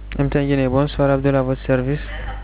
MTN Guinée, bonsoir Abdul à votre service.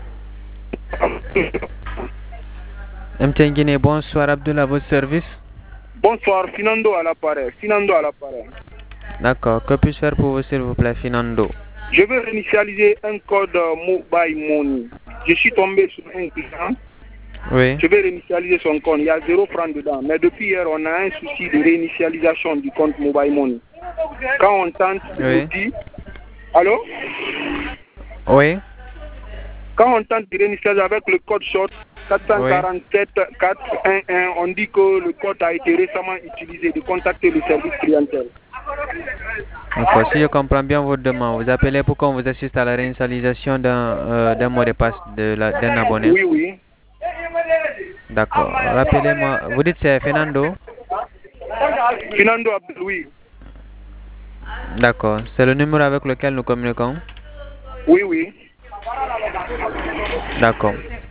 MTN Guinée, bonsoir Abdul à votre service. Bonsoir, Finando à l'appareil. Finando à l'appareil. D'accord, que puis-je faire pour vous s'il vous plaît, Finando? Je veux réinitialiser un code Mobile Money. Je suis tombé sur un client. Oui. Je vais réinitialiser son compte. Il y a 0 francs dedans. Mais depuis hier, on a un souci de réinitialisation du compte Mobile Money. Quand on tente, Oui. dit... Allô? Oui. Quand on tente de réinitialiser avec le code short 447 411, on dit que le code a été récemment utilisé, de contacter le service clientèle. D'accord, si je comprends bien votre demande, vous appelez pour qu'on vous assiste à la réinitialisation d'un mot de passe d'un abonné. Oui, oui. D'accord, rappelez-moi, vous dites c'est Fernando? Finando Abdel, oui. D'accord, c'est le numéro avec lequel nous communiquons? Oui, oui. D'accord.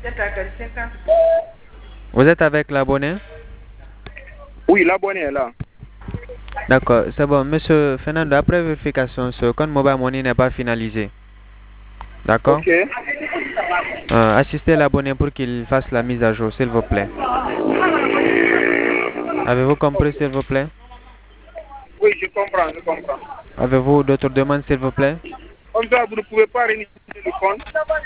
Vous êtes avec l'abonné? Oui, l'abonné est là. D'accord, c'est bon. Monsieur Fernando, après vérification, ce compte Mobile Money n'est pas finalisé. D'accord? Ok. Assistez l'abonné pour qu'il fasse la mise à jour, s'il vous plaît. Avez-vous compris, s'il vous plaît? Oui, je comprends, je comprends. Avez-vous d'autres demandes, s'il vous plaît? Comme ça, vous ne pouvez pas réinitialiser le compte.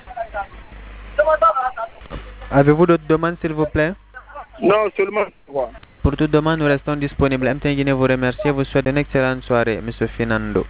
Avez-vous d'autres demandes, s'il vous plaît? Non, seulement voir. Pour toute demande, nous restons disponibles. MTN Guinée vous remercie et vous souhaite une excellente soirée, Monsieur Fernando.